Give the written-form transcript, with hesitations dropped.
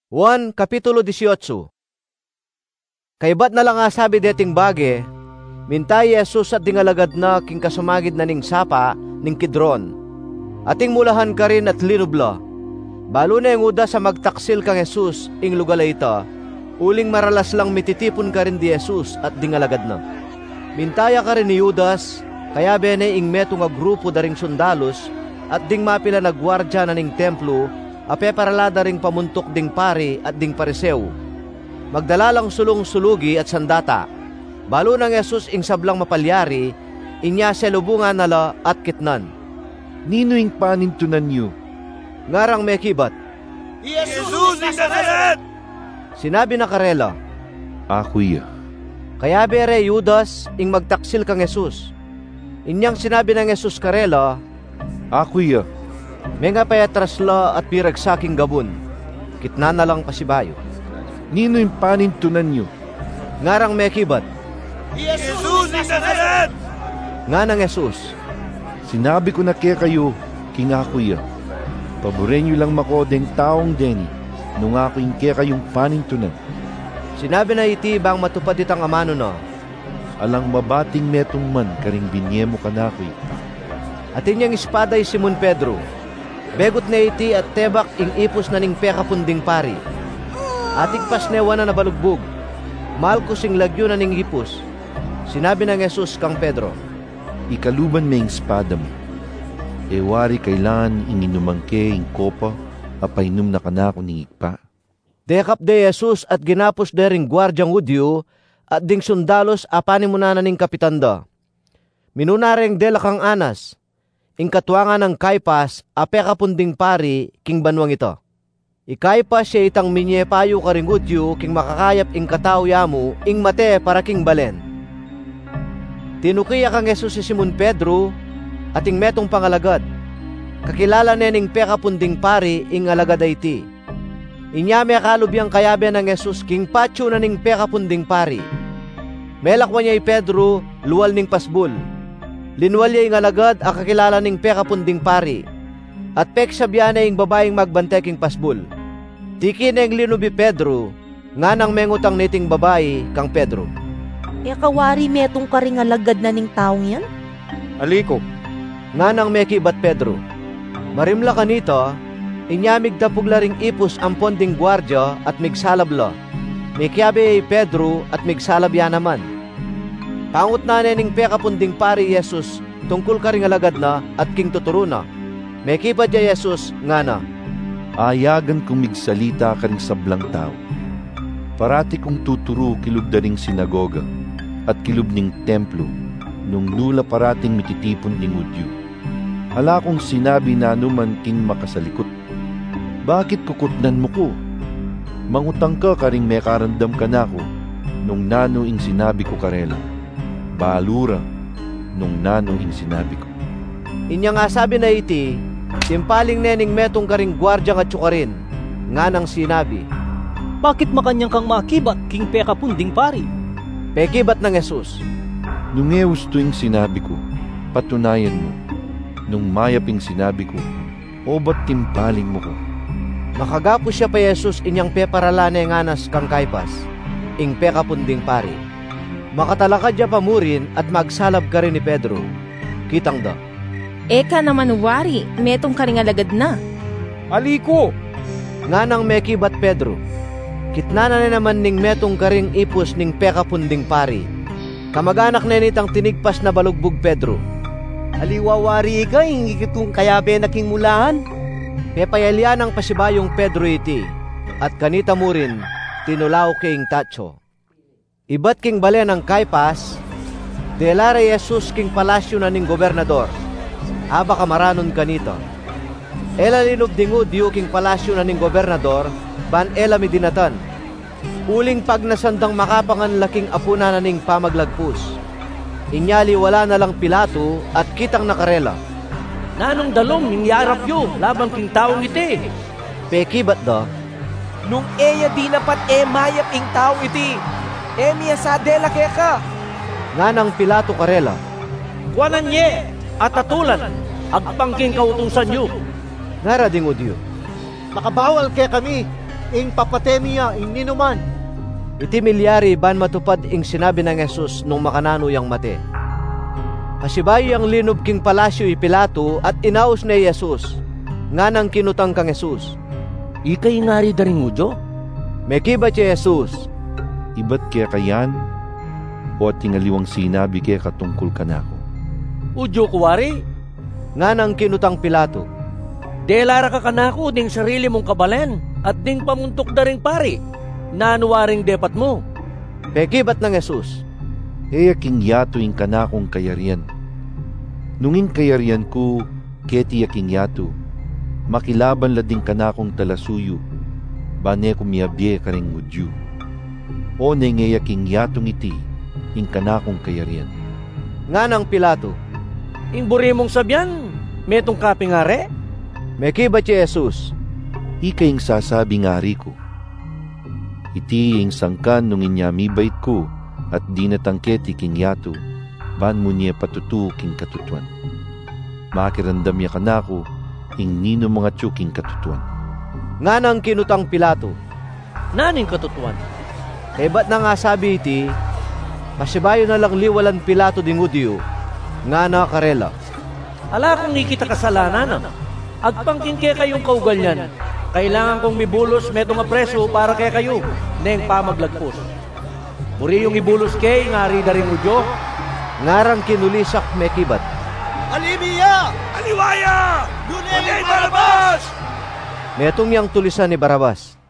Juan Kapitulo 18. Kaybat na lang nga sabi deting bage, mintay Jesus at dingalagad na king kasumagid na ning sapa ning Kidron. Ating mulahan ka rin at linubla. Balo na yung uda sa magtaksil kang Jesus ing lugala ita, uling maralas lang mititipon ka rin di Jesus at dingalagad na. Mintaya ka rin ni Judas, kaya bene ing meto nga grupo daring sundalos at ding mapila na gwardya na ning templo, ape paralada ring pamuntok ding pari at ding pariseo. Magdalalang sulong-sulugi at sandata. Balo ng Jesus ing sablang mapalyari, inya selubungan nala at kitnan. Nino ing panintunan niyo? Ngarang may kibat. Jesus ng Nazaret! Sinabi na karela. Ako iya. Kaya bere Judas ing magtaksil kang Jesus. Inyang sinabi ng Jesus karela, Ako iya. may nga payatrasla at piragsaking gabon. Kitna na lang pasibayo. Nino ing panintunan niyo? Ngarang may kibat. Jesus ng Nazaret! Nga ng Jesus. Sinabi ko na kaya kayo, king ako iya. Paboren niyo lang makodeng taong deni, nung ako ing kaya kayong panintunan. Sinabi na iti bang matupad itang amano na. Alang mabating metong man karing binyemo kanakoy. At inyang espada ay Simon Pedro. Begot na iti at tebak ing ipos na ning pekapunding pari. Atik pas newa na nabalugbog. Malkos ing lagyo na ning ipos. Sinabi ng Jesus kang Pedro, Ikaluban may ing espada mo. Ewari kailan ing inumangke ing kopa, apainom na kanako ning ikpa. dekap de Jesus at ginapos dering gwardyang Hudyo at ding sundalos apani mo na ning kapitanda. Minunareng dela kang Anas, ing katuangan ng Kaypas, ape kapunding pari, king banwang ito. Ikaypas siya itang minyepayo karing Hudyo, king makakayap ing katao yamu, ing mate para king balen. Tinukiya kang Jesus si Simon Pedro, at ing metong pangalagad. Kakilala nening pekapunding pari, ing alagad iti. Inyame kalubyang kayabe ng Jesus, king patyo na ning pekapunding pari. Melakwa niya Pedro, luwal ning pasbul. Linwal niya ing alagad a kakilala ning pekapunding pari. At peksabiyan na ing babaeng magbanteking pasbul. Tiki na ing linubi Pedro, nga nang mengutang niting babae kang Pedro. Kawari metong karing alagad na ning taong yan? Aliko. Nga nang mekibat Pedro. Marimla kanito, inyamig tapuglaring ipos ang ponding gwardya at migsalabla. Mikiabe ay Pedro at migsalabya naman. Pangut na ning pekapunding pari Jesus, tungkol karing alagad na at king tuturo na. Mekibat ya Jesus nga na. Ayagan kong migsalita karing sablang tao. Parati kong tuturo kilub daring sinagoga at kilub ning templo, nung nula parating mititipon ning Hudyo. Hala kong sinabi na anuman king makasalikot. Bakit kukutnan mo ko? Mangutang ka karing may karandam ka na ko, nung nano ing sinabi ko karela. Balura, nung nano ing sinabi ko. Inya nga sabi na iti, simpaling nening metong karing gwardya nga tsukarin, nga nang sinabi. Bakit makanyang kang makibat, king pekapunding pari? Pekibat ng Jesus. Nung gusto ing sinabi ko, patunayan mo. Nung mayaping sinabi ko, o ba't timpaling mo ko? Makagapos siya pa Jesus inyang peparalane ng Anas kang Kaypas, ing pekapunding pari. Makatalakad siya pamurin at magsalab ka rin ni Pedro. Kitang da. Eka naman wari, metong karing alagad na. Aliko! Nga nang mekibat Pedro. Kitna na naman ning metong karing ipos ning pekapunding pari. Kamag-anak na nitang tinigpas na balugbog Pedro. Aliwawari ka, hindi kitong kayabe na king mulahan. Pepayalian ang pasibayong Pedro iti, at kanita mo rin, tinulaw king tacho. Ibat king balen ng Kaypas, delare Jesus king palasyo na ning gobernador, aba kamaranon kanito. Ela linub dingo diyo king palasyo na ning gobernador, ban ela midinatan. Uling pag nasandang makapangan laking apuna na ning pamaglagpus. Inyali wala na lang Pilato at kitang nakarela. Nanong dalom yung yarap yo, labang king taong iti. Pekibat da. Nung eya di napat mayap ing taong iti. Miya sa dela keka. Nga nang Pilato karela. Kuanan nye, at atulan, agpangking kautusan nyo. Nara ding udyo. Makabawal kaya kami. ing papatemiya ing ninuman. Iti milyari ban matupad ing sinabi ng Jesus nung makanano yang mate. Asibayo ang linob king palasyo Pilato at inaos ni Jesus. Nga nang kinutang kang Jesus. Ikay ngari daring udyo? Mekiba ti Jesus. Iba't kaya kayan, o at tingaliwang sinabi kaya katungkol kanako. Udyo kuwari? Nga nang kinutang Pilato. Delara ka kanako ding sarili mong kabalen at ding pamuntok daring pari. Nanuwaring depat mo. Mekibat ng Jesus. Heya king yato ing kanakong kayarian. Nunging kayarian ko, keti yaking yato, makilaban lading kanakong talasuyo, bane kumiyabye karing udyo. O nengeya king yatong iti, ing kanakong kayarian. Nga nang Pilato. Ing buri mong sabyan, metong kapingare? Mekibat ti Jesus. Ika ing sasabi ngari ko. Iti ing sangkan nung inyamibait ko, at di natangketi king yato, ban mo niya patutu king katutuan. Makirandam ya kanako, ing nino mga tsuking katutuan. Nga nang kinutang Pilato. Naning katutuan? Kay ba't na nga sabi iti, masibayo na lang liwalan Pilato ding udyo, nga na karela. Ala kung ikita kasalanan, agpangking kaya kayong kaugalyan. Kailangan kong mibulos metong apreso para kaya kayo, neng pamaglagpos. Muri yung ibulos kay, ngari daring udyo. Ngarang kinulisak mekibat. Alimiya! Aliwaya! Dunay Barabas! Metong yang tulisan ni Barabas.